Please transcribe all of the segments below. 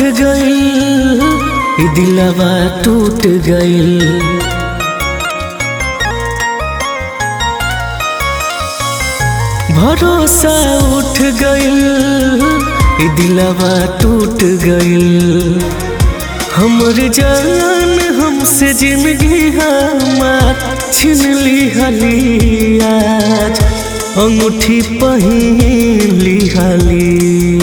गइल, ई दिलवा टूट गइल। भरोसा उठ गइल, ई दिलवा टूट गइल। हमर जान हमसे जिंदगी हमार छीन लिहली, आज अंगूठी पहिन लिहली,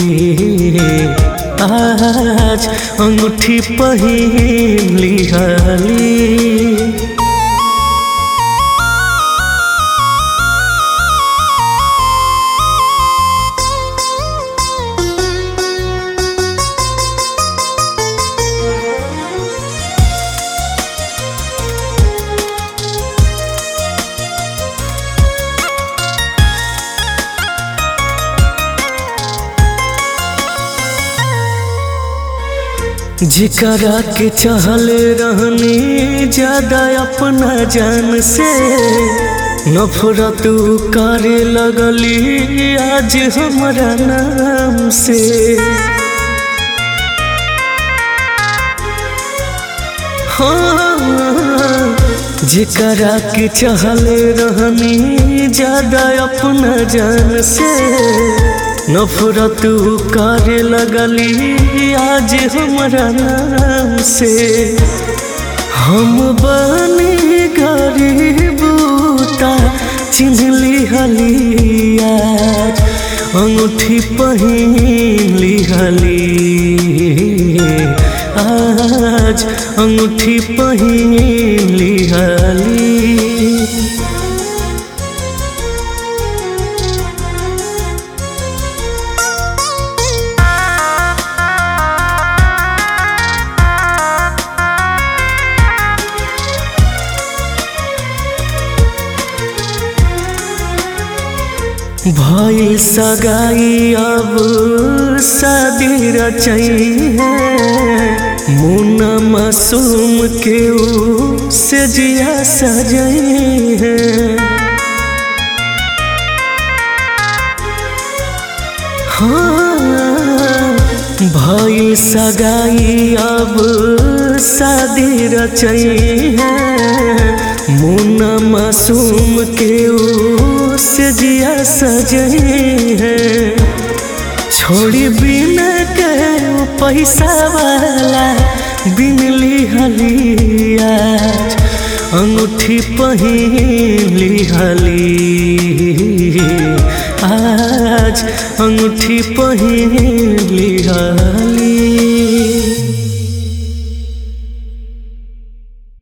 आज अंगूठी पहिन लिहली। जिकरा के चाहले रहनी ज्यादा अपना जान से, नफरत करे लगली आज हमारा नाम से। हाँ, जिकरा के चाहले रहनी ज्यादा अपना जान से, नफरत करे लगली आज हमारा नाम से। हम बनी गरीब ता चिन्ह लिहली, आज अंगूठी पहिन लिहली, आज अंगूठी पहिन लिहली। भइल सगाई अब शादी रचई है, मुन्ना मासूम के से जिया सजई है। हाँ, भइल सगाई अब शादी रचई है, मुन्ना मासूम के से जिया सजई है। छोड़ी बिना के पैसा वाला बिन लिहली, आज अंगूठी पहिन लिहली, आज अंगूठी पहिन लिहली।